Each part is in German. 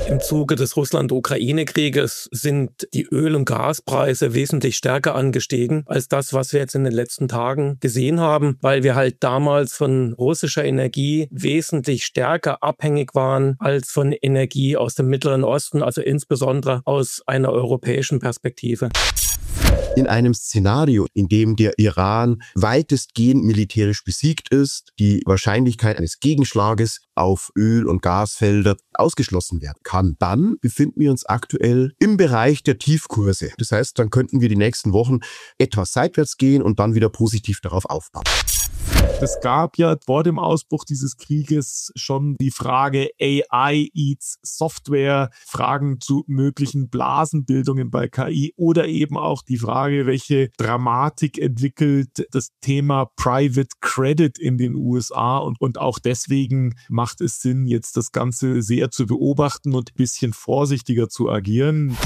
Im Zuge des Russland-Ukraine-Krieges sind die Öl- und Gaspreise wesentlich stärker angestiegen als das, was wir jetzt in den letzten Tagen gesehen haben, weil wir halt damals von russischer Energie wesentlich stärker abhängig waren als von Energie aus dem Mittleren Osten, also insbesondere aus einer europäischen Perspektive. In einem Szenario, in dem der Iran weitestgehend militärisch besiegt ist, die Wahrscheinlichkeit eines Gegenschlages auf Öl- und Gasfelder ausgeschlossen werden kann, dann befinden wir uns aktuell im Bereich der Tiefkurse. Das heißt, dann könnten wir die nächsten Wochen etwas seitwärts gehen und dann wieder positiv darauf aufbauen. Es gab ja vor dem Ausbruch dieses Krieges schon die Frage AI eats Software, Fragen zu möglichen Blasenbildungen bei KI oder eben auch die Frage, welche Dramatik entwickelt das Thema Private Credit in den USA und auch deswegen macht es Sinn, jetzt das Ganze sehr zu beobachten und ein bisschen vorsichtiger zu agieren.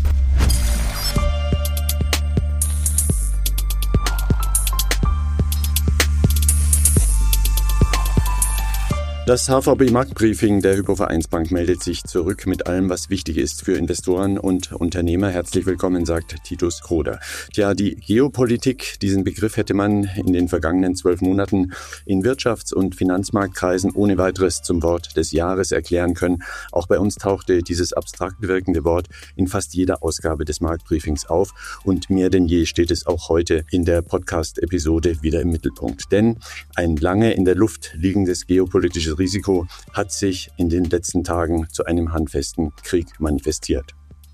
Das HVB-Marktbriefing der Hypo-Vereinsbank meldet sich zurück mit allem, was wichtig ist für Investoren und Unternehmer. Herzlich willkommen, sagt Titus Kroder. Tja, die Geopolitik, diesen Begriff hätte man in den vergangenen 12 Monaten in Wirtschafts- und Finanzmarktkreisen ohne weiteres zum Wort des Jahres erklären können. Auch bei uns tauchte dieses abstrakt wirkende Wort in fast jeder Ausgabe des Marktbriefings auf. Und mehr denn je steht es auch heute in der Podcast-Episode wieder im Mittelpunkt. Denn ein lange in der Luft liegendes geopolitisches Risiko hat sich in den letzten Tagen zu einem handfesten Krieg manifestiert.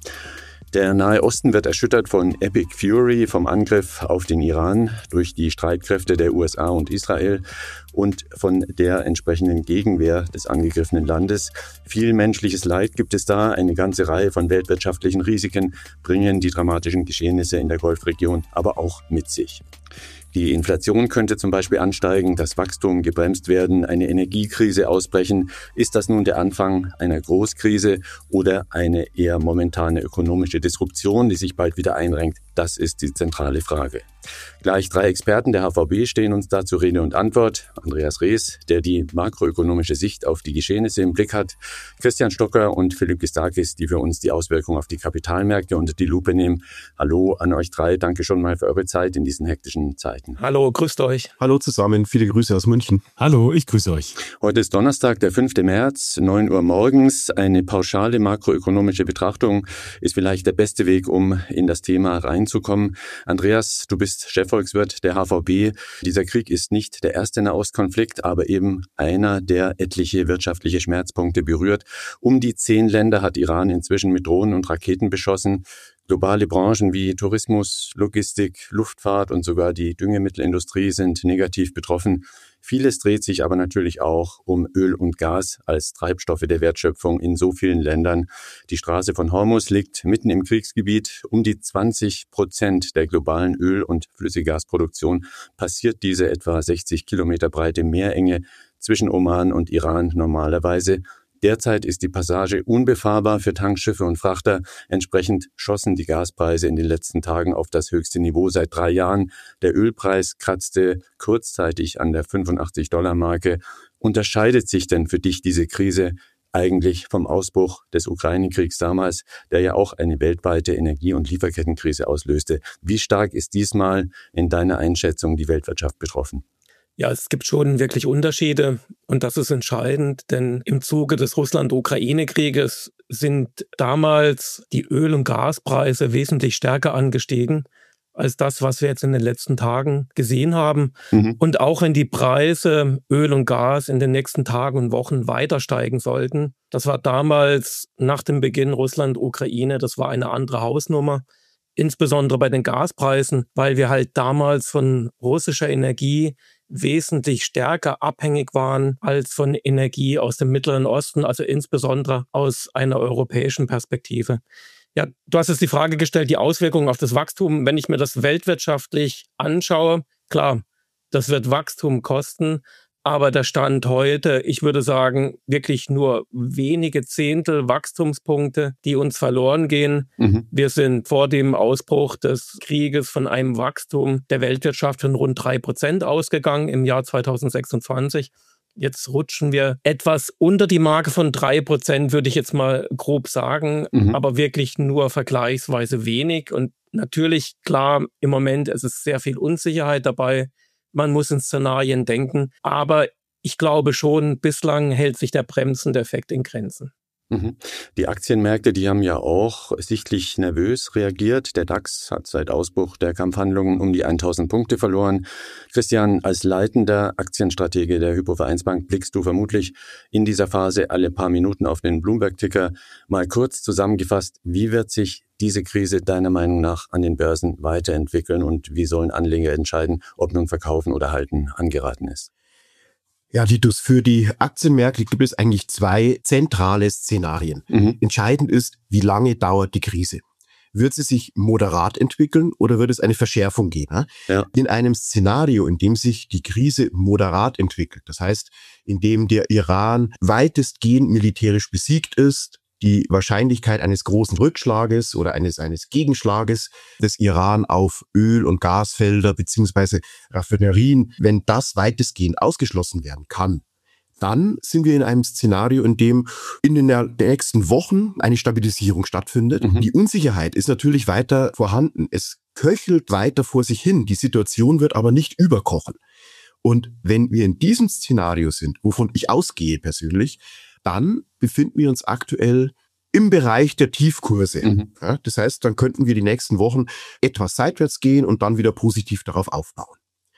Der Nahe Osten wird erschüttert von Epic Fury, vom Angriff auf den Iran durch die Streitkräfte der USA und Israel und von der entsprechenden Gegenwehr des angegriffenen Landes. Viel menschliches Leid gibt es da. Eine ganze Reihe von weltwirtschaftlichen Risiken bringen die dramatischen Geschehnisse in der Golfregion aber auch mit sich. Die Inflation könnte zum Beispiel ansteigen, das Wachstum gebremst werden, eine Energiekrise ausbrechen. Ist das nun der Anfang einer Großkrise oder eine eher momentane ökonomische Disruption, die sich bald wieder einrenkt? Das ist die zentrale Frage. Gleich 3 Experten der HVB stehen uns dazu Rede und Antwort. Andreas Rees, der die makroökonomische Sicht auf die Geschehnisse im Blick hat. Christian Stocker und Philipp Gistakis, die für uns die Auswirkungen auf die Kapitalmärkte unter die Lupe nehmen. Hallo an euch 3. Danke schon mal für eure Zeit in diesen hektischen Zeiten. Hallo, grüßt euch. Hallo zusammen, viele Grüße aus München. Hallo, ich grüße euch. Heute ist Donnerstag, der 5. März, 9 Uhr morgens. Eine pauschale makroökonomische Betrachtung ist vielleicht der beste Weg, um in das Thema reinzukommen. Andreas, du bist Chefvolkswirt der HVB. Dieser Krieg ist nicht der erste Nahostkonflikt, aber eben einer, der etliche wirtschaftliche Schmerzpunkte berührt. Um die 10 Länder hat Iran inzwischen mit Drohnen und Raketen beschossen. Globale Branchen wie Tourismus, Logistik, Luftfahrt und sogar die Düngemittelindustrie sind negativ betroffen. Vieles dreht sich aber natürlich auch um Öl und Gas als Treibstoffe der Wertschöpfung in so vielen Ländern. Die Straße von Hormuz liegt mitten im Kriegsgebiet. Um die 20% der globalen Öl- und Flüssiggasproduktion passiert diese etwa 60 Kilometer breite Meerenge zwischen Oman und Iran normalerweise. Derzeit ist die Passage unbefahrbar für Tankschiffe und Frachter. Entsprechend schossen die Gaspreise in den letzten Tagen auf das höchste Niveau seit 3 Jahren. Der Ölpreis kratzte kurzzeitig an der $85-Marke. Unterscheidet sich denn für dich diese Krise eigentlich vom Ausbruch des Ukraine-Kriegs damals, der ja auch eine weltweite Energie- und Lieferkettenkrise auslöste? Wie stark ist diesmal in deiner Einschätzung die Weltwirtschaft betroffen? Ja, es gibt schon wirklich Unterschiede und das ist entscheidend, denn im Zuge des Russland-Ukraine-Krieges sind damals die Öl- und Gaspreise wesentlich stärker angestiegen als das, was wir jetzt in den letzten Tagen gesehen haben. Und auch wenn die Preise Öl und Gas in den nächsten Tagen und Wochen weiter steigen sollten, das war damals nach dem Beginn Russland-Ukraine, das war eine andere Hausnummer. Insbesondere bei den Gaspreisen, weil wir halt damals von russischer Energie wesentlich stärker abhängig waren als von Energie aus dem Mittleren Osten, also insbesondere aus einer europäischen Perspektive. Ja, du hast jetzt die Frage gestellt, die Auswirkungen auf das Wachstum. Wenn ich mir das weltwirtschaftlich anschaue, klar, das wird Wachstum kosten, aber der Stand heute, ich würde sagen, wirklich nur wenige Zehntel Wachstumspunkte, die uns verloren gehen. Wir sind vor dem Ausbruch des Krieges von einem Wachstum der Weltwirtschaft von rund 3% ausgegangen im Jahr 2026. Jetzt rutschen wir etwas unter die Marke von 3%, würde ich jetzt mal grob sagen, aber wirklich nur vergleichsweise wenig. Und natürlich, klar, im Moment es ist sehr viel Unsicherheit dabei. Man muss in Szenarien denken, aber ich glaube schon, bislang hält sich der bremsende Effekt in Grenzen. Die Aktienmärkte, die haben ja auch sichtlich nervös reagiert. Der DAX hat seit Ausbruch der Kampfhandlungen um die 1000 Punkte verloren. Christian, als leitender Aktienstratege der Hypo-Vereinsbank blickst du vermutlich in dieser Phase alle paar Minuten auf den Bloomberg-Ticker. Mal kurz zusammengefasst, wie wird sich diese Krise deiner Meinung nach an den Börsen weiterentwickeln und wie sollen Anleger entscheiden, ob nun verkaufen oder halten angeraten ist? Ja, Titus, für die Aktienmärkte gibt es eigentlich zwei zentrale Szenarien. Entscheidend ist, wie lange dauert die Krise. Wird sie sich moderat entwickeln oder wird es eine Verschärfung geben? Ja. In einem Szenario, in dem sich die Krise moderat entwickelt, das heißt, in dem der Iran weitestgehend militärisch besiegt ist, die Wahrscheinlichkeit eines großen Rückschlages oder eines Gegenschlages des Iran auf Öl- und Gasfelder beziehungsweise Raffinerien, wenn das weitestgehend ausgeschlossen werden kann, dann sind wir in einem Szenario, in dem in den nächsten Wochen eine Stabilisierung stattfindet. Die Unsicherheit ist natürlich weiter vorhanden. Es köchelt weiter vor sich hin. Die Situation wird aber nicht überkochen. Und wenn wir in diesem Szenario sind, wovon ich ausgehe persönlich, dann befinden wir uns aktuell im Bereich der Tiefkurse. Ja, das heißt, dann könnten wir die nächsten Wochen etwas seitwärts gehen und dann wieder positiv darauf aufbauen.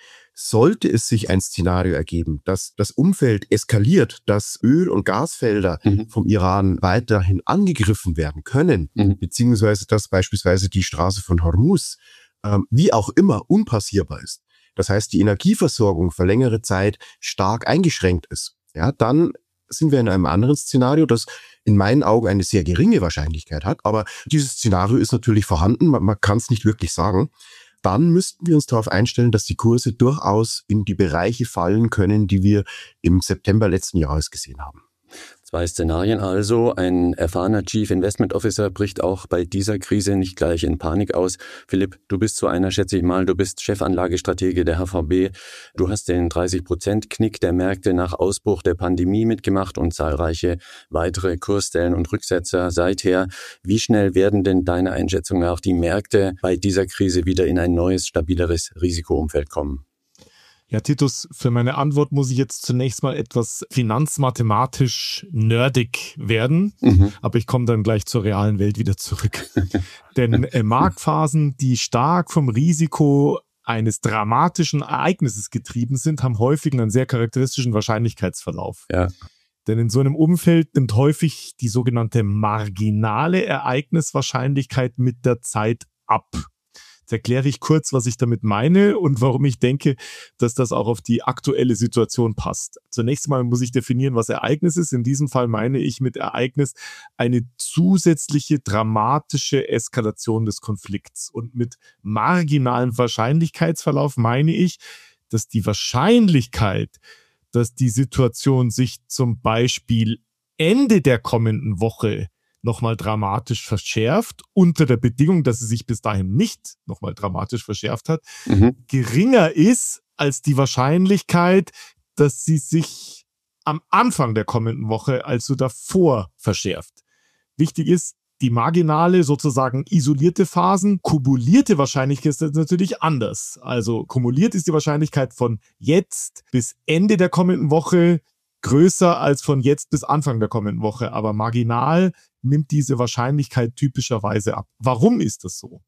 Sollte es sich ein Szenario ergeben, dass das Umfeld eskaliert, dass Öl- und Gasfelder vom Iran weiterhin angegriffen werden können, beziehungsweise dass beispielsweise die Straße von Hormuz wie auch immer unpassierbar ist, das heißt die Energieversorgung für längere Zeit stark eingeschränkt ist, ja, dann sind wir in einem anderen Szenario, das in meinen Augen eine sehr geringe Wahrscheinlichkeit hat. Aber dieses Szenario ist natürlich vorhanden, man kann es nicht wirklich sagen. Dann müssten wir uns darauf einstellen, dass die Kurse durchaus in die Bereiche fallen können, die wir im September letzten Jahres gesehen haben. Zwei Szenarien also. Ein erfahrener Chief Investment Officer bricht auch bei dieser Krise nicht gleich in Panik aus. Philipp, du bist so einer, schätze ich mal, du bist Chefanlagestratege der HVB. Du hast den 30%-Knick der Märkte nach Ausbruch der Pandemie mitgemacht und zahlreiche weitere Kursstellen und Rücksetzer seither. Wie schnell werden denn deiner Einschätzung nach die Märkte bei dieser Krise wieder in ein neues, stabileres Risikoumfeld kommen? Ja, Titus, für meine Antwort muss ich jetzt zunächst mal etwas finanzmathematisch nerdig werden, aber ich komme dann gleich zur realen Welt wieder zurück. Denn Marktphasen, die stark vom Risiko eines dramatischen Ereignisses getrieben sind, haben häufig einen sehr charakteristischen Wahrscheinlichkeitsverlauf. Ja. Denn in so einem Umfeld nimmt häufig die sogenannte marginale Ereigniswahrscheinlichkeit mit der Zeit ab. Jetzt erkläre ich kurz, was ich damit meine und warum ich denke, dass das auch auf die aktuelle Situation passt. Zunächst mal muss ich definieren, was Ereignis ist. In diesem Fall meine ich mit Ereignis eine zusätzliche dramatische Eskalation des Konflikts. Und mit marginalem Wahrscheinlichkeitsverlauf meine ich, dass die Wahrscheinlichkeit, dass die Situation sich zum Beispiel Ende der kommenden Woche nochmal dramatisch verschärft, unter der Bedingung, dass sie sich bis dahin nicht nochmal dramatisch verschärft hat, geringer ist als die Wahrscheinlichkeit, dass sie sich am Anfang der kommenden Woche, also davor, verschärft. Wichtig ist, die marginale, sozusagen isolierte Phasen, kumulierte Wahrscheinlichkeit ist natürlich anders. Also kumuliert ist die Wahrscheinlichkeit von jetzt bis Ende der kommenden Woche größer als von jetzt bis Anfang der kommenden Woche, aber marginal nimmt diese Wahrscheinlichkeit typischerweise ab. Warum ist das so?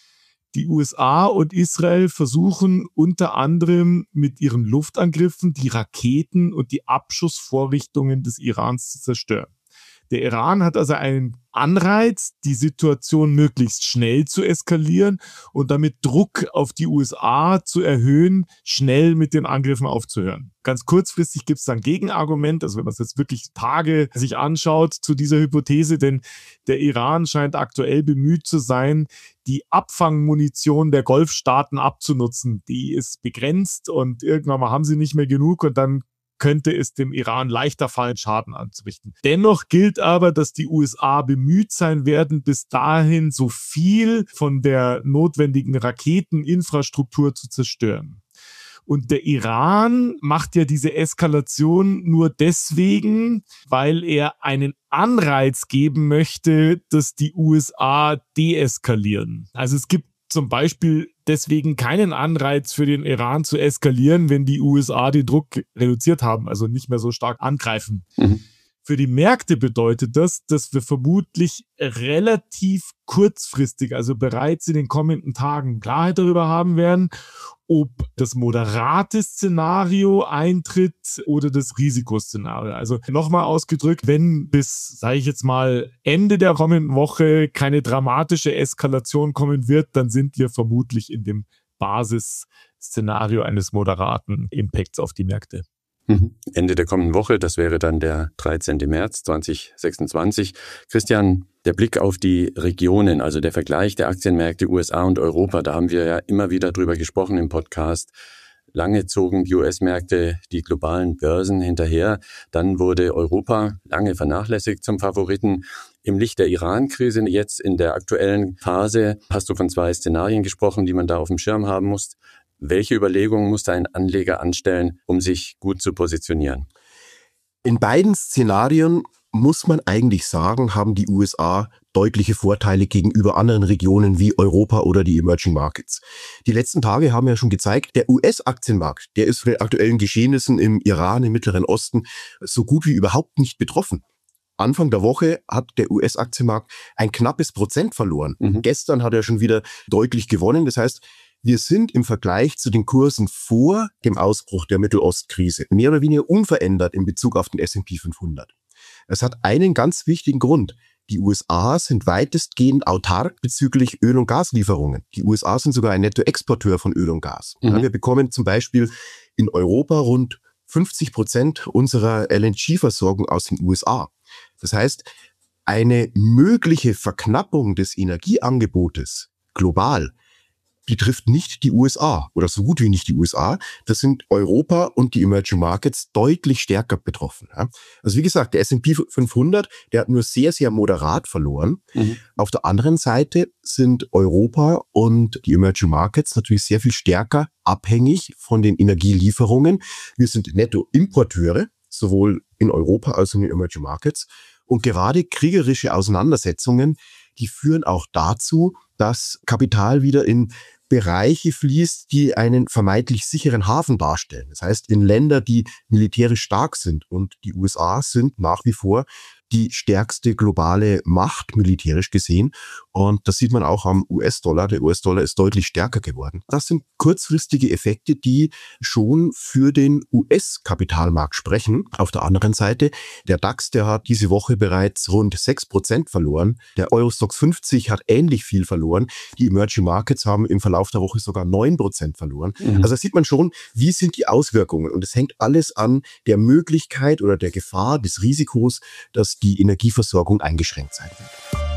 Die USA und Israel versuchen unter anderem mit ihren Luftangriffen die Raketen und die Abschussvorrichtungen des Irans zu zerstören. Der Iran hat also einen Anreiz, die Situation möglichst schnell zu eskalieren und damit Druck auf die USA zu erhöhen, schnell mit den Angriffen aufzuhören. Ganz kurzfristig gibt es dann Gegenargument, also wenn man es jetzt wirklich Tage sich anschaut zu dieser Hypothese, denn der Iran scheint aktuell bemüht zu sein, die Abfangmunition der Golfstaaten abzunutzen. Die ist begrenzt und irgendwann mal haben sie nicht mehr genug und dann könnte es dem Iran leichter fallen, Schaden anzurichten. Dennoch gilt aber, dass die USA bemüht sein werden, bis dahin so viel von der notwendigen Raketeninfrastruktur zu zerstören. Und der Iran macht ja diese Eskalation nur deswegen, weil er einen Anreiz geben möchte, dass die USA deeskalieren. Also es gibt zum Beispiel deswegen keinen Anreiz für den Iran zu eskalieren, wenn die USA den Druck reduziert haben, also nicht mehr so stark angreifen. Für die Märkte bedeutet das, dass wir vermutlich relativ kurzfristig, also bereits in den kommenden Tagen Klarheit darüber haben werden, ob das moderate Szenario eintritt oder das Risikoszenario. Also nochmal ausgedrückt, wenn bis, sage ich jetzt mal, Ende der kommenden Woche keine dramatische Eskalation kommen wird, dann sind wir vermutlich in dem Basisszenario eines moderaten Impacts auf die Märkte. Ende der kommenden Woche, das wäre dann der 13. März 2026. Christian, der Blick auf die Regionen, also der Vergleich der Aktienmärkte USA und Europa, da haben wir ja immer wieder drüber gesprochen im Podcast. Lange zogen die US-Märkte die globalen Börsen hinterher. Dann wurde Europa lange vernachlässigt zum Favoriten. Im Licht der Iran-Krise, jetzt in der aktuellen Phase, hast du von 2 Szenarien gesprochen, die man da auf dem Schirm haben muss. Welche Überlegungen muss da ein Anleger anstellen, um sich gut zu positionieren? In beiden Szenarien muss man eigentlich sagen, haben die USA deutliche Vorteile gegenüber anderen Regionen wie Europa oder die Emerging Markets. Die letzten Tage haben ja schon gezeigt, der US-Aktienmarkt, der ist von den aktuellen Geschehnissen im Iran, im Mittleren Osten, so gut wie überhaupt nicht betroffen. Anfang der Woche hat der US-Aktienmarkt ein knappes Prozent verloren. Gestern hat er schon wieder deutlich gewonnen. Das heißt, wir sind im Vergleich zu den Kursen vor dem Ausbruch der Mittelostkrise mehr oder weniger unverändert in Bezug auf den S&P 500. Es hat einen ganz wichtigen Grund. Die USA sind weitestgehend autark bezüglich Öl- und Gaslieferungen. Die USA sind sogar ein Nettoexporteur von Öl und Gas. Ja, wir bekommen zum Beispiel in Europa rund 50% unserer LNG-Versorgung aus den USA. Das heißt, eine mögliche Verknappung des Energieangebotes global, die trifft nicht die USA oder so gut wie nicht die USA. Das sind Europa und die Emerging Markets deutlich stärker betroffen. Also wie gesagt, der S&P 500, der hat nur sehr, sehr moderat verloren. Auf der anderen Seite sind Europa und die Emerging Markets natürlich sehr viel stärker abhängig von den Energielieferungen. Wir sind Nettoimporteure, sowohl in Europa als auch in den Emerging Markets. Und gerade kriegerische Auseinandersetzungen, die führen auch dazu, dass Kapital wieder in Bereiche fließt, die einen vermeintlich sicheren Hafen darstellen. Das heißt, in Länder, die militärisch stark sind. Und die USA sind nach wie vor die stärkste globale Macht, militärisch gesehen. Und das sieht man auch am US-Dollar. Der US-Dollar ist deutlich stärker geworden. Das sind kurzfristige Effekte, die schon für den US-Kapitalmarkt sprechen. Auf der anderen Seite, der DAX, der hat diese Woche bereits rund 6% verloren. Der Eurostoxx 50 hat ähnlich viel verloren. Die Emerging Markets haben im Verlauf der Woche sogar 9% verloren. Also da sieht man schon, wie sind die Auswirkungen. Und es hängt alles an der Möglichkeit oder der Gefahr, des Risikos, dass die Energieversorgung eingeschränkt sein wird.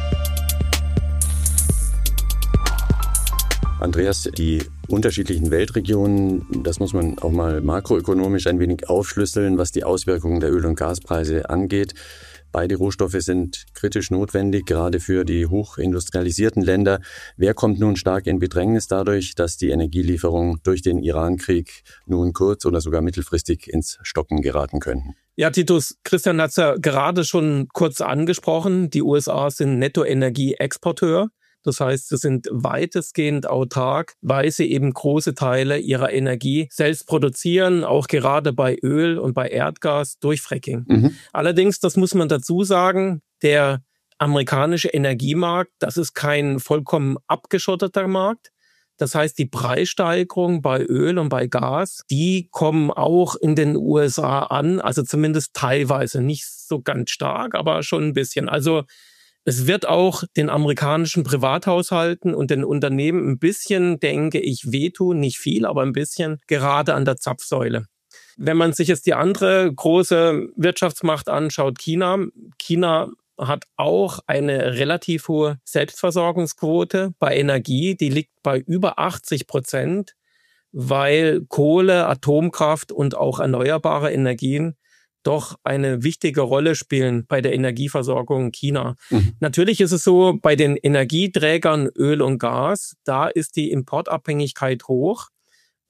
Andreas, die unterschiedlichen Weltregionen, das muss man auch mal makroökonomisch ein wenig aufschlüsseln, was die Auswirkungen der Öl- und Gaspreise angeht. Beide Rohstoffe sind kritisch notwendig, gerade für die hochindustrialisierten Länder. Wer kommt nun stark in Bedrängnis dadurch, dass die Energielieferungen durch den Iran-Krieg nun kurz- oder sogar mittelfristig ins Stocken geraten könnten? Ja, Titus, Christian hat es ja gerade schon kurz angesprochen. Die USA sind Nettoenergieexporteur. Das heißt, sie sind weitestgehend autark, weil sie eben große Teile ihrer Energie selbst produzieren, auch gerade bei Öl und bei Erdgas durch Fracking. Allerdings, das muss man dazu sagen, der amerikanische Energiemarkt, das ist kein vollkommen abgeschotteter Markt. Das heißt, die Preissteigerungen bei Öl und bei Gas, die kommen auch in den USA an, also zumindest teilweise, nicht so ganz stark, aber schon ein bisschen. Also es wird auch den amerikanischen Privathaushalten und den Unternehmen ein bisschen, denke ich, wehtun, nicht viel, aber ein bisschen, gerade an der Zapfsäule. Wenn man sich jetzt die andere große Wirtschaftsmacht anschaut, China hat auch eine relativ hohe Selbstversorgungsquote bei Energie, die liegt bei über 80%, weil Kohle, Atomkraft und auch erneuerbare Energien doch eine wichtige Rolle spielen bei der Energieversorgung China. Natürlich ist es so, bei den Energieträgern Öl und Gas, da ist die Importabhängigkeit hoch.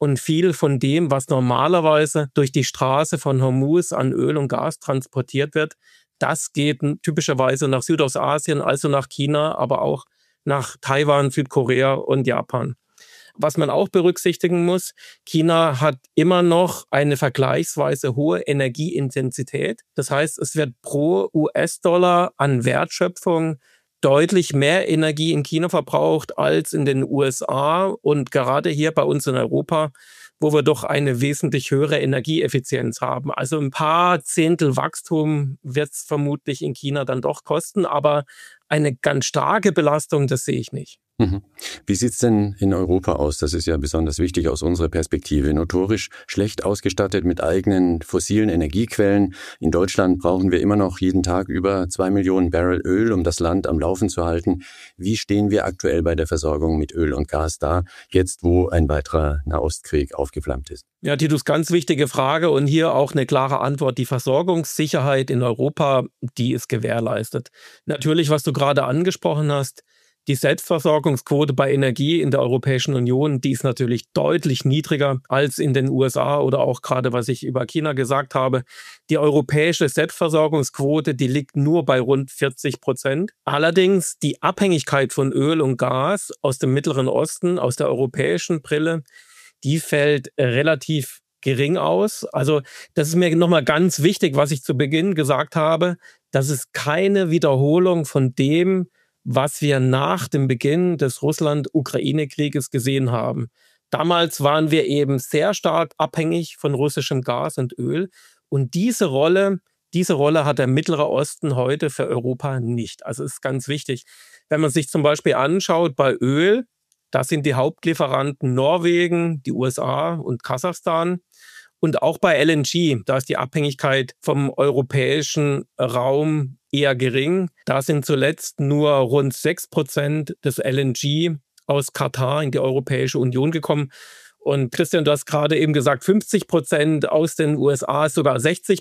und viel von dem, was normalerweise durch die Straße von Hormuz an Öl und Gas transportiert wird, das geht typischerweise nach Südostasien, also nach China, aber auch nach Taiwan, Südkorea und Japan. Was man auch berücksichtigen muss, China hat immer noch eine vergleichsweise hohe Energieintensität. Das heißt, es wird pro US-Dollar an Wertschöpfung deutlich mehr Energie in China verbraucht als in den USA und gerade hier bei uns in Europa, wo wir doch eine wesentlich höhere Energieeffizienz haben. Also ein paar Zehntel Wachstum wird es vermutlich in China dann doch kosten, aber eine ganz starke Belastung, das sehe ich nicht. Wie sieht's denn in Europa aus? Das ist ja besonders wichtig aus unserer Perspektive. Notorisch schlecht ausgestattet mit eigenen fossilen Energiequellen. In Deutschland brauchen wir immer noch jeden Tag über 2 Millionen Barrel Öl, um das Land am Laufen zu halten. Wie stehen wir aktuell bei der Versorgung mit Öl und Gas da, jetzt wo ein weiterer Nahostkrieg aufgeflammt ist? Ja, Titus, ganz wichtige Frage und hier auch eine klare Antwort. Die Versorgungssicherheit in Europa, die ist gewährleistet. Natürlich, was du gerade angesprochen hast, die Selbstversorgungsquote bei Energie in der Europäischen Union, die ist natürlich deutlich niedriger als in den USA oder auch gerade, was ich über China gesagt habe. Die europäische Selbstversorgungsquote, die liegt nur bei rund 40%. Allerdings die Abhängigkeit von Öl und Gas aus dem Mittleren Osten, aus der europäischen Brille, die fällt relativ gering aus. Also das ist mir nochmal ganz wichtig, was ich zu Beginn gesagt habe. Das ist keine Wiederholung von dem, was wir nach dem Beginn des Russland-Ukraine-Krieges gesehen haben. Damals waren wir eben sehr stark abhängig von russischem Gas und Öl. Und diese Rolle hat der Mittlere Osten heute für Europa nicht. Also es ist ganz wichtig. Wenn man sich zum Beispiel anschaut bei Öl, da sind die Hauptlieferanten Norwegen, die USA und Kasachstan. Und auch bei LNG, da ist die Abhängigkeit vom europäischen Raum eher gering. Da sind zuletzt nur rund 6% des LNG aus Katar in die Europäische Union gekommen. Und Christian, du hast gerade eben gesagt, 50% aus den USA, sogar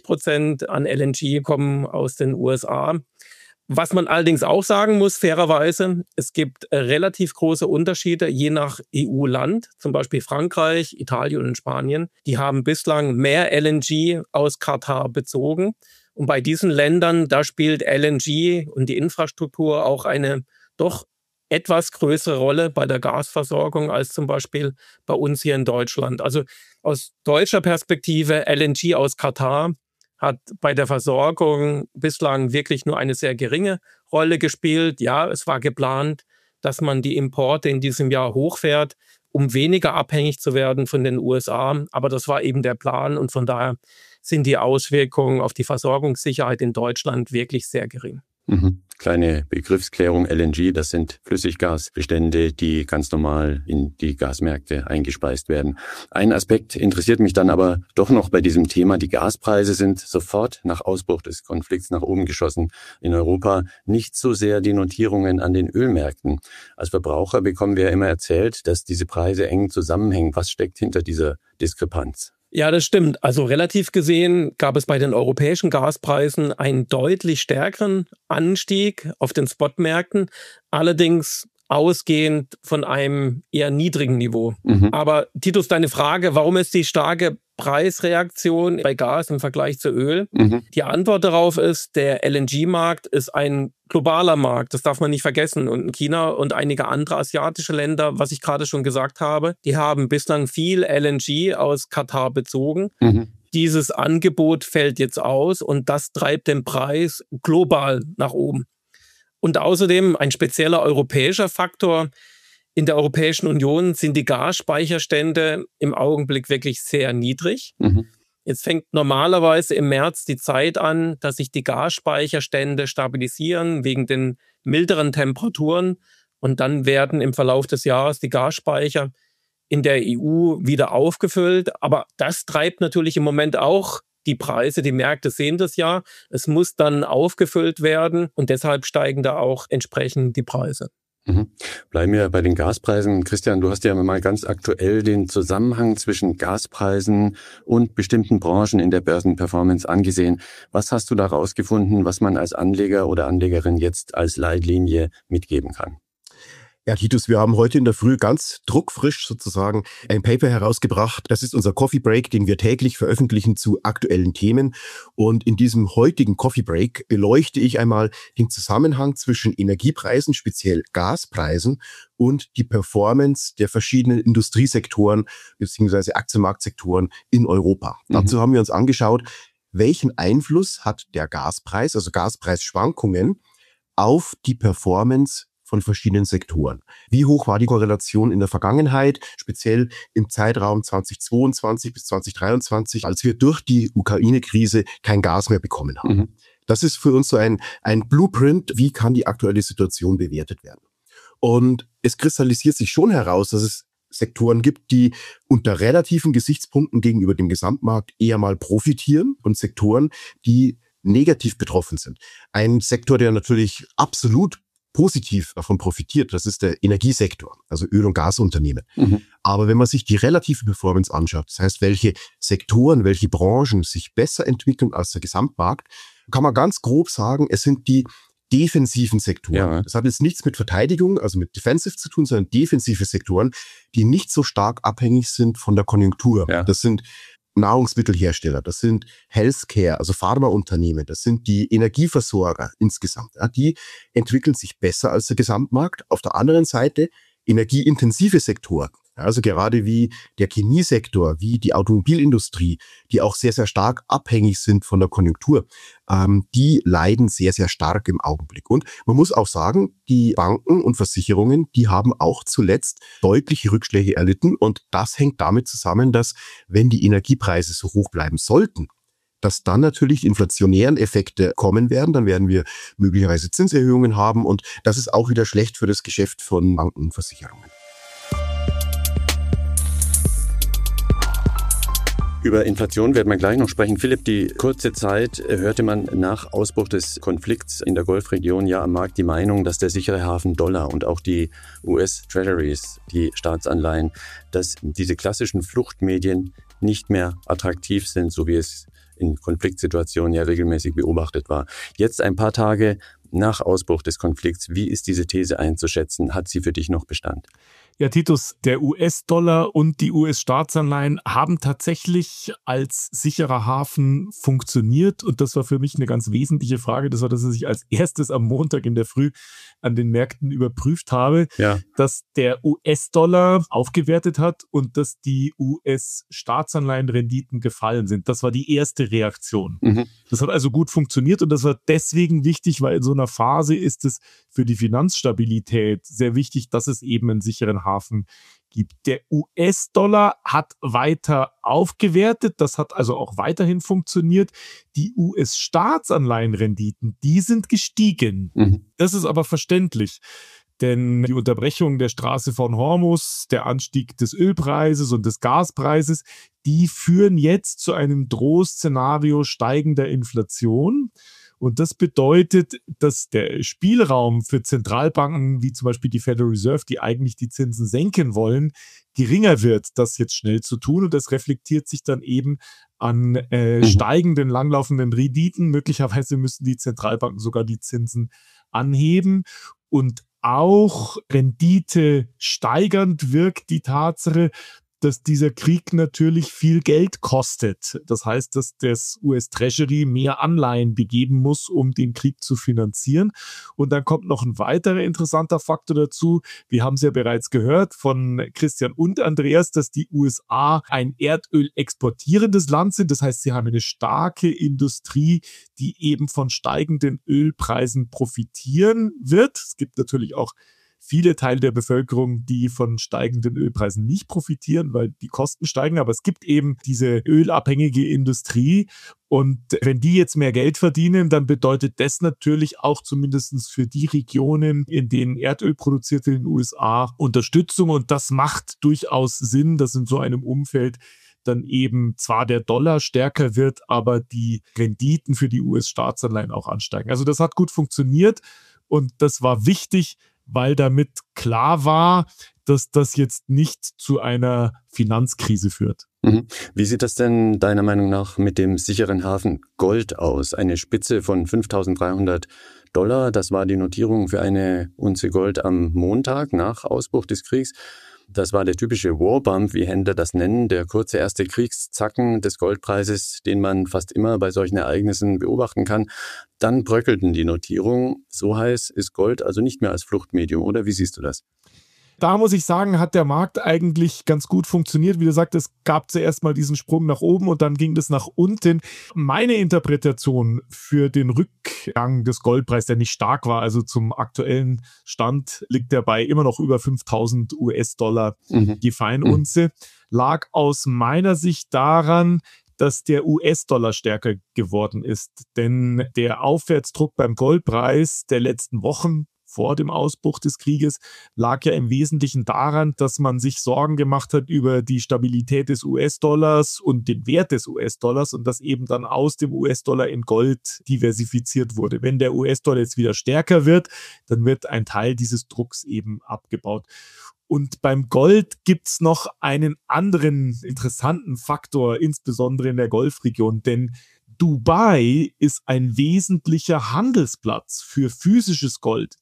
60% an LNG kommen aus den USA. Was man allerdings auch sagen muss, fairerweise, es gibt relativ große Unterschiede je nach EU-Land, zum Beispiel Frankreich, Italien und Spanien. Die haben bislang mehr LNG aus Katar bezogen. Und bei diesen Ländern, da spielt LNG und die Infrastruktur auch eine doch etwas größere Rolle bei der Gasversorgung als zum Beispiel bei uns hier in Deutschland. Also aus deutscher Perspektive, LNG aus Katar hat bei der Versorgung bislang wirklich nur eine sehr geringe Rolle gespielt. Ja, es war geplant, dass man die Importe in diesem Jahr hochfährt, um weniger abhängig zu werden von den USA. Aber das war eben der Plan und von daher sind die Auswirkungen auf die Versorgungssicherheit in Deutschland wirklich sehr gering. Kleine Begriffsklärung, LNG, das sind Flüssiggasbestände, die ganz normal in die Gasmärkte eingespeist werden. Ein Aspekt interessiert mich dann aber doch noch bei diesem Thema. Die Gaspreise sind sofort nach Ausbruch des Konflikts nach oben geschossen. In Europa nicht so sehr die Notierungen an den Ölmärkten. Als Verbraucher bekommen wir immer erzählt, dass diese Preise eng zusammenhängen. Was steckt hinter dieser Diskrepanz? Ja, das stimmt. Also relativ gesehen gab es bei den europäischen Gaspreisen einen deutlich stärkeren Anstieg auf den Spotmärkten, allerdings ausgehend von einem eher niedrigen Niveau. Aber Titus, deine Frage, warum ist die starke Preisreaktion bei Gas im Vergleich zu Öl? Die Antwort darauf ist, der LNG-Markt ist ein globaler Markt, das darf man nicht vergessen. Und China und einige andere asiatische Länder, was ich gerade schon gesagt habe, die haben bislang viel LNG aus Katar bezogen. Dieses Angebot fällt jetzt aus und das treibt den Preis global nach oben. Und außerdem ein spezieller europäischer Faktor. In der Europäischen Union sind die Gasspeicherstände im Augenblick wirklich sehr niedrig. Jetzt fängt normalerweise im März die Zeit an, dass sich die Gasspeicherstände stabilisieren wegen den milderen Temperaturen. Und dann werden im Verlauf des Jahres die Gasspeicher in der EU wieder aufgefüllt. Aber das treibt natürlich im Moment auch die Preise. Die Märkte sehen das ja. Es muss dann aufgefüllt werden und deshalb steigen da auch entsprechend die Preise. Bleiben wir bei den Gaspreisen. Christian, du hast ja mal ganz aktuell den Zusammenhang zwischen Gaspreisen und bestimmten Branchen in der Börsenperformance angesehen. Was hast du da rausgefunden, was man als Anleger oder Anlegerin jetzt als Leitlinie mitgeben kann? Ja, Titus, wir haben heute in der Früh ganz druckfrisch sozusagen ein Paper herausgebracht. Das ist unser Coffee Break, den wir täglich veröffentlichen zu aktuellen Themen. Und in diesem heutigen Coffee Break beleuchte ich einmal den Zusammenhang zwischen Energiepreisen, speziell Gaspreisen, und die Performance der verschiedenen Industriesektoren bzw. Aktienmarktsektoren in Europa. Dazu haben wir uns angeschaut, welchen Einfluss hat der Gaspreis, also Gaspreisschwankungen, auf die Performance von verschiedenen Sektoren. Wie hoch war die Korrelation in der Vergangenheit, speziell im Zeitraum 2022 bis 2023, als wir durch die Ukraine-Krise kein Gas mehr bekommen haben. Das ist für uns so ein Blueprint, wie kann die aktuelle Situation bewertet werden. Und es kristallisiert sich schon heraus, dass es Sektoren gibt, die unter relativen Gesichtspunkten gegenüber dem Gesamtmarkt eher mal profitieren und Sektoren, die negativ betroffen sind. Ein Sektor, der natürlich absolut positiv davon profitiert, das ist der Energiesektor, also Öl- und Gasunternehmen. Aber wenn man sich die relative Performance anschaut, das heißt, welche Sektoren, welche Branchen sich besser entwickeln als der Gesamtmarkt, kann man ganz grob sagen, es sind die defensiven Sektoren. Ja. Das hat jetzt nichts mit Verteidigung, also mit Defensive zu tun, sondern defensive Sektoren, die nicht so stark abhängig sind von der Konjunktur. Ja. Das sind Nahrungsmittelhersteller, das sind Healthcare, also Pharmaunternehmen, das sind die Energieversorger insgesamt. Ja, die entwickeln sich besser als der Gesamtmarkt. Auf der anderen Seite energieintensive Sektoren, also gerade wie der Chemiesektor, wie die Automobilindustrie, die auch sehr, sehr stark abhängig sind von der Konjunktur, die leiden sehr, sehr stark im Augenblick. Und man muss auch sagen, die Banken und Versicherungen, die haben auch zuletzt deutliche Rückschläge erlitten. Und das hängt damit zusammen, dass wenn die Energiepreise so hoch bleiben sollten, dass dann natürlich inflationären Effekte kommen werden, dann werden wir möglicherweise Zinserhöhungen haben und das ist auch wieder schlecht für das Geschäft von Banken und Versicherungen. Über Inflation werden wir gleich noch sprechen. Philipp, die kurze Zeit hörte man nach Ausbruch des Konflikts in der Golfregion ja am Markt die Meinung, dass der sichere Hafen Dollar und auch die US-Treasuries, die Staatsanleihen, dass diese klassischen Fluchtmedien nicht mehr attraktiv sind, so wie es in Konfliktsituationen ja regelmäßig beobachtet war. Jetzt ein paar Tage nach Ausbruch des Konflikts, wie ist diese These einzuschätzen? Hat sie für dich noch Bestand? Ja, Titus, der US-Dollar und die US-Staatsanleihen haben tatsächlich als sicherer Hafen funktioniert. Und das war für mich eine ganz wesentliche Frage. Das war, dass ich als erstes am Montag in der Früh an den Märkten überprüft habe, dass der US-Dollar aufgewertet hat und dass die US-Staatsanleihenrenditen gefallen sind. Das war die erste Reaktion. Das hat also gut funktioniert und das war deswegen wichtig, weil in so einer Phase ist es für die Finanzstabilität sehr wichtig, dass es eben einen sicheren Hafen gibt. Der US-Dollar hat weiter aufgewertet, das hat also auch weiterhin funktioniert. Die US-Staatsanleihenrenditen, die sind gestiegen. Das ist aber verständlich. Denn die Unterbrechung der Straße von Hormuz, der Anstieg des Ölpreises und des Gaspreises, die führen jetzt zu einem Drohszenario steigender Inflation. Und das bedeutet, dass der Spielraum für Zentralbanken, wie zum Beispiel die Federal Reserve, die eigentlich die Zinsen senken wollen, geringer wird, das jetzt schnell zu tun. Und das reflektiert sich dann eben an steigenden, langlaufenden Renditen. Möglicherweise müssen die Zentralbanken sogar die Zinsen anheben. Und auch Rendite steigernd wirkt die Tatsache, dass dieser Krieg natürlich viel Geld kostet. Das heißt, dass das US-Treasury mehr Anleihen begeben muss, um den Krieg zu finanzieren. Und dann kommt noch ein weiterer interessanter Faktor dazu. Wir haben es ja bereits gehört von Christian und Andreas, dass die USA ein Erdöl exportierendes Land sind. Das heißt, sie haben eine starke Industrie, die eben von steigenden Ölpreisen profitieren wird. Es gibt natürlich auch viele Teile der Bevölkerung, die von steigenden Ölpreisen nicht profitieren, weil die Kosten steigen. Aber es gibt eben diese ölabhängige Industrie. Und wenn die jetzt mehr Geld verdienen, dann bedeutet das natürlich auch zumindest für die Regionen, in denen Erdöl produziert wird in den USA, Unterstützung. Und das macht durchaus Sinn, dass in so einem Umfeld dann eben zwar der Dollar stärker wird, aber die Renditen für die US-Staatsanleihen auch ansteigen. Also das hat gut funktioniert und das war wichtig, weil damit klar war, dass das jetzt nicht zu einer Finanzkrise führt. Wie sieht das denn deiner Meinung nach mit dem sicheren Hafen Gold aus? Eine Spitze von $5.300 $. Das war die Notierung für eine Unze Gold am Montag nach Ausbruch des Kriegs. Das war der typische Warbump, wie Händler das nennen, der kurze erste Kriegszacken des Goldpreises, den man fast immer bei solchen Ereignissen beobachten kann. Dann bröckelten die Notierungen. So heiß ist Gold also nicht mehr als Fluchtmedium, oder wie siehst du das? Da muss ich sagen, hat der Markt eigentlich ganz gut funktioniert. Wie du sagst, es gab zuerst mal diesen Sprung nach oben und dann ging das nach unten. Meine Interpretation für den Rückgang des Goldpreises, der nicht stark war, also zum aktuellen Stand liegt der bei immer noch über $5.000 die Feinunze, lag aus meiner Sicht daran, dass der US-Dollar stärker geworden ist. Denn der Aufwärtsdruck beim Goldpreis der letzten Wochen vor dem Ausbruch des Krieges lag ja im Wesentlichen daran, dass man sich Sorgen gemacht hat über die Stabilität des US-Dollars und den Wert des US-Dollars und dass eben dann aus dem US-Dollar in Gold diversifiziert wurde. Wenn der US-Dollar jetzt wieder stärker wird, dann wird ein Teil dieses Drucks eben abgebaut. Und beim Gold gibt's noch einen anderen interessanten Faktor, insbesondere in der Golfregion, denn Dubai ist ein wesentlicher Handelsplatz für physisches Gold.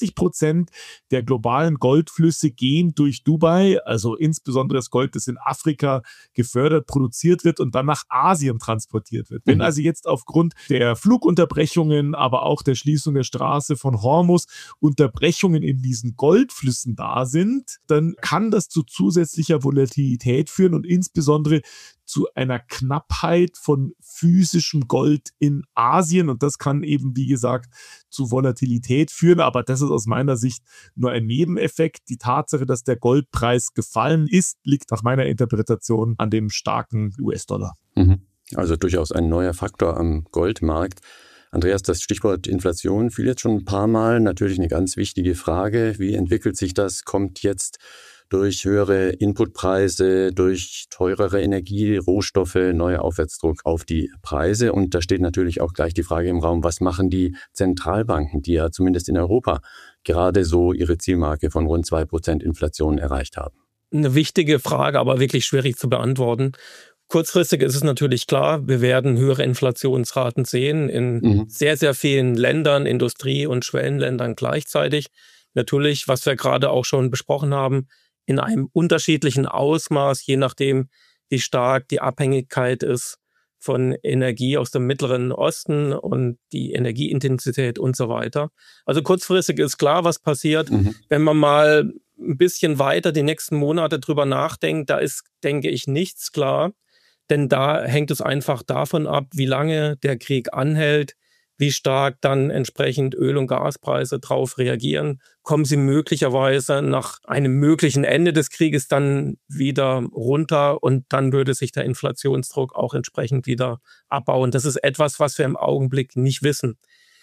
20% der globalen Goldflüsse gehen durch Dubai, also insbesondere das Gold, das in Afrika gefördert, produziert wird und dann nach Asien transportiert wird. Wenn also jetzt aufgrund der Flugunterbrechungen, aber auch der Schließung der Straße von Hormuz Unterbrechungen in diesen Goldflüssen da sind, dann kann das zu zusätzlicher Volatilität führen und insbesondere zu einer Knappheit von physischem Gold in Asien. Und das kann eben, wie gesagt, zu Volatilität führen. Aber das ist aus meiner Sicht nur ein Nebeneffekt. Die Tatsache, dass der Goldpreis gefallen ist, liegt nach meiner Interpretation an dem starken US-Dollar. Also durchaus ein neuer Faktor am Goldmarkt. Andreas, das Stichwort Inflation fiel jetzt schon ein paar Mal. Natürlich eine ganz wichtige Frage. Wie entwickelt sich das? Kommt jetzt durch höhere Inputpreise, durch teurere Energie, Rohstoffe, neuer Aufwärtsdruck auf die Preise? Und da steht natürlich auch gleich die Frage im Raum, was machen die Zentralbanken, die ja zumindest in Europa gerade so ihre Zielmarke von rund 2% Inflation erreicht haben? Eine wichtige Frage, aber wirklich schwierig zu beantworten. Kurzfristig ist es natürlich klar, wir werden höhere Inflationsraten sehen in sehr, sehr vielen Ländern, Industrie- und Schwellenländern gleichzeitig. Natürlich, was wir gerade auch schon besprochen haben, in einem unterschiedlichen Ausmaß, je nachdem, wie stark die Abhängigkeit ist von Energie aus dem Mittleren Osten und die Energieintensität und so weiter. Also kurzfristig ist klar, was passiert. Wenn man mal ein bisschen weiter die nächsten Monate drüber nachdenkt, da ist, denke ich, nichts klar. Denn da hängt es einfach davon ab, wie lange der Krieg anhält, wie stark dann entsprechend Öl- und Gaspreise drauf reagieren. Kommen sie möglicherweise nach einem möglichen Ende des Krieges dann wieder runter und dann würde sich der Inflationsdruck auch entsprechend wieder abbauen. Das ist etwas, was wir im Augenblick nicht wissen.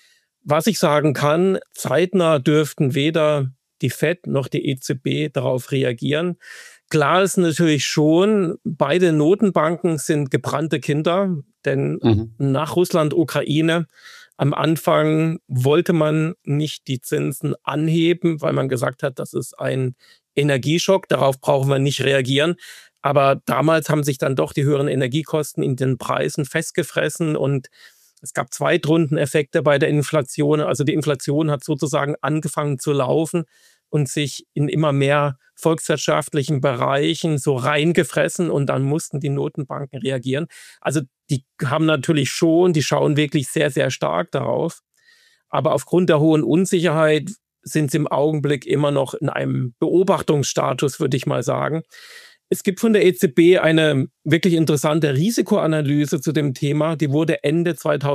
Was ich sagen kann, zeitnah dürften weder die FED noch die EZB darauf reagieren. Klar ist natürlich schon, beide Notenbanken sind gebrannte Kinder, denn nach Russland, Ukraine, am Anfang wollte man nicht die Zinsen anheben, weil man gesagt hat, das ist ein Energieschock, darauf brauchen wir nicht reagieren. Aber damals haben sich dann doch die höheren Energiekosten in den Preisen festgefressen und es gab Zweitrundeneffekte bei der Inflation. Also die Inflation hat sozusagen angefangen zu laufen und sich in immer mehr volkswirtschaftlichen Bereichen so reingefressen und dann mussten die Notenbanken reagieren. Also die haben natürlich schon, die schauen wirklich sehr, sehr stark darauf. Aber aufgrund der hohen Unsicherheit sind sie im Augenblick immer noch in einem Beobachtungsstatus, würde ich mal sagen. Es gibt von der EZB eine wirklich interessante Risikoanalyse zu dem Thema. Die wurde Ende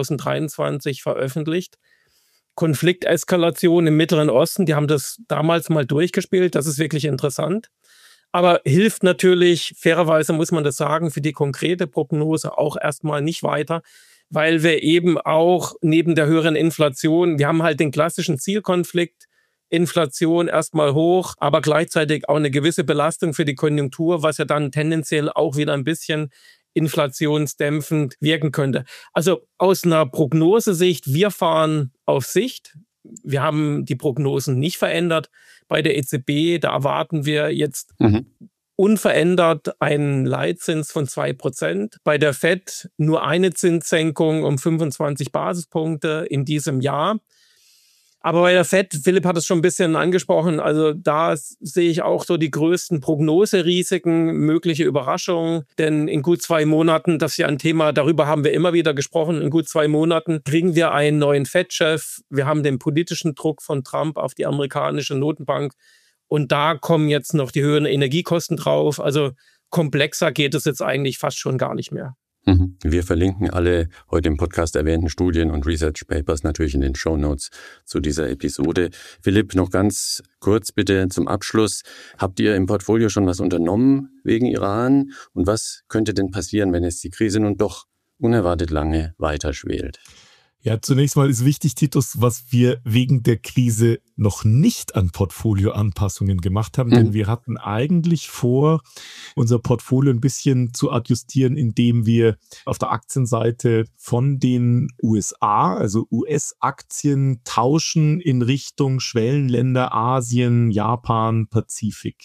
2023 veröffentlicht. Konflikteskalation im Mittleren Osten, die haben das damals mal durchgespielt. Das ist wirklich interessant. Aber hilft natürlich, fairerweise muss man das sagen, für die konkrete Prognose auch erstmal nicht weiter, weil wir eben auch neben der höheren Inflation, wir haben halt den klassischen Zielkonflikt, Inflation erstmal hoch, aber gleichzeitig auch eine gewisse Belastung für die Konjunktur, was ja dann tendenziell auch wieder ein bisschen inflationsdämpfend wirken könnte. Also aus einer Prognosesicht, wir fahren auf Sicht. Wir haben die Prognosen nicht verändert. Bei der EZB, da erwarten wir jetzt unverändert einen Leitzins von 2%. Bei der FED nur eine Zinssenkung um 25 Basispunkte in diesem Jahr. Aber bei der FED, Philipp hat es schon ein bisschen angesprochen, also da sehe ich auch so die größten Prognoserisiken, mögliche Überraschungen. Denn in gut 2 Monaten, das ist ja ein Thema, darüber haben wir immer wieder gesprochen, in gut 2 Monaten kriegen wir einen neuen FED-Chef. Wir haben den politischen Druck von Trump auf die amerikanische Notenbank. Und da kommen jetzt noch die höheren Energiekosten drauf. Also komplexer geht es jetzt eigentlich fast schon gar nicht mehr. Wir verlinken alle heute im Podcast erwähnten Studien und Research Papers natürlich in den Shownotes zu dieser Episode. Philipp, noch ganz kurz bitte zum Abschluss. Habt ihr im Portfolio schon was unternommen wegen Iran? Und was könnte denn passieren, wenn jetzt die Krise nun doch unerwartet lange weiter schwelt? Ja, zunächst mal ist wichtig, Titus, was wir wegen der Krise noch nicht an Portfolioanpassungen gemacht haben, denn wir hatten eigentlich vor, unser Portfolio ein bisschen zu adjustieren, indem wir auf der Aktienseite von den USA, also US-Aktien, tauschen in Richtung Schwellenländer, Asien, Japan, Pazifik.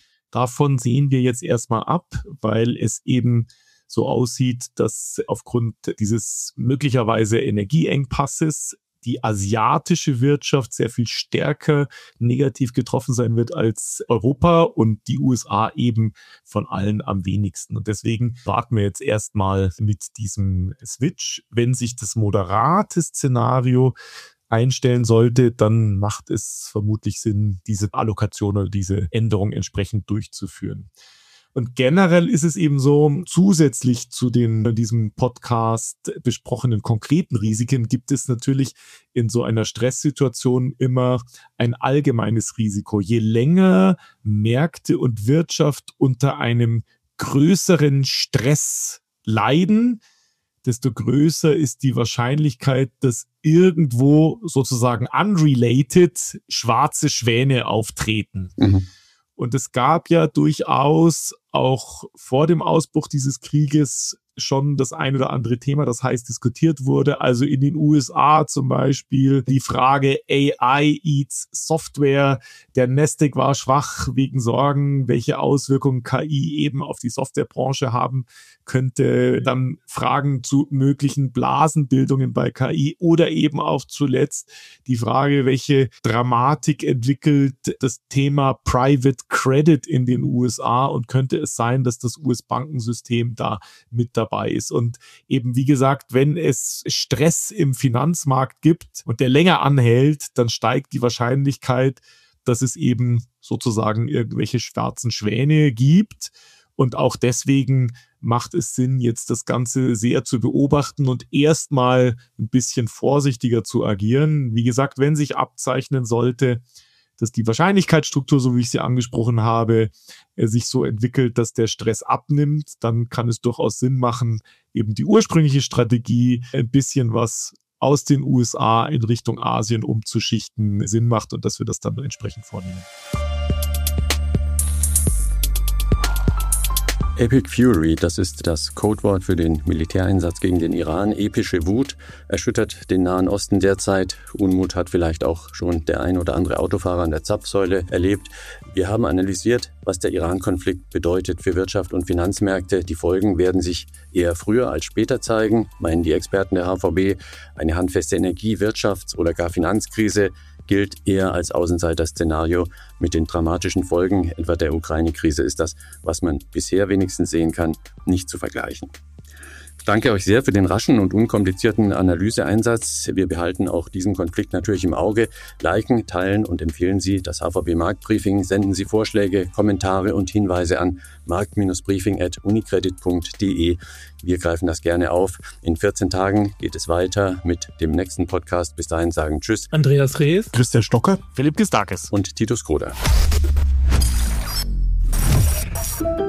Davon sehen wir jetzt erstmal ab, weil es eben so aussieht, dass aufgrund dieses möglicherweise Energieengpasses die asiatische Wirtschaft sehr viel stärker negativ getroffen sein wird als Europa und die USA eben von allen am wenigsten. Und deswegen warten wir jetzt erstmal mit diesem Switch. Wenn sich das moderate Szenario einstellen sollte, dann macht es vermutlich Sinn, diese Allokation oder diese Änderung entsprechend durchzuführen. Und generell ist es eben so, zusätzlich zu den in diesem Podcast besprochenen konkreten Risiken gibt es natürlich in so einer Stresssituation immer ein allgemeines Risiko. Je länger Märkte und Wirtschaft unter einem größeren Stress leiden, desto größer ist die Wahrscheinlichkeit, dass irgendwo sozusagen unrelated schwarze Schwäne auftreten. Und es gab ja durchaus auch vor dem Ausbruch dieses Krieges schon das ein oder andere Thema, das heiß diskutiert wurde. Also in den USA zum Beispiel die Frage AI eats Software. Der Nasdaq war schwach wegen Sorgen, welche Auswirkungen KI eben auf die Softwarebranche haben könnte. Dann Fragen zu möglichen Blasenbildungen bei KI oder eben auch zuletzt die Frage, welche Dramatik entwickelt das Thema Private Credit in den USA und könnte es sein, dass das US-Bankensystem da mit dabei ist. Und eben, wie gesagt, wenn es Stress im Finanzmarkt gibt und der länger anhält, dann steigt die Wahrscheinlichkeit, dass es eben sozusagen irgendwelche schwarzen Schwäne gibt. Und auch deswegen macht es Sinn, jetzt das Ganze sehr zu beobachten und erstmal ein bisschen vorsichtiger zu agieren. Wie gesagt, wenn sich abzeichnen sollte, dass die Wahrscheinlichkeitsstruktur, so wie ich sie angesprochen habe, sich so entwickelt, dass der Stress abnimmt, dann kann es durchaus Sinn machen, eben die ursprüngliche Strategie ein bisschen was aus den USA in Richtung Asien umzuschichten, Sinn macht und dass wir das dann entsprechend vornehmen. Epic Fury, das ist das Codewort für den Militäreinsatz gegen den Iran. Epische Wut erschüttert den Nahen Osten derzeit. Unmut hat vielleicht auch schon der ein oder andere Autofahrer an der Zapfsäule erlebt. Wir haben analysiert, was der Iran-Konflikt bedeutet für Wirtschaft und Finanzmärkte. Die Folgen werden sich eher früher als später zeigen, meinen die Experten der HVB. Eine handfeste Energie-, Wirtschafts- oder gar Finanzkrise gilt eher als Außenseiter-Szenario. Mit den dramatischen Folgen, etwa der Ukraine-Krise, ist das, was man bisher wenigstens sehen kann, nicht zu vergleichen. Ich danke euch sehr für den raschen und unkomplizierten Analyseeinsatz. Wir behalten auch diesen Konflikt natürlich im Auge. Liken, teilen und empfehlen Sie das HVB Marktbriefing. Senden Sie Vorschläge, Kommentare und Hinweise an markt-briefing@unicredit.de. Wir greifen das gerne auf. In 14 Tagen geht es weiter mit dem nächsten Podcast. Bis dahin sagen Tschüss. Andreas Rees, Christian Stocker, Philipp Gistakis und Titus Kroder.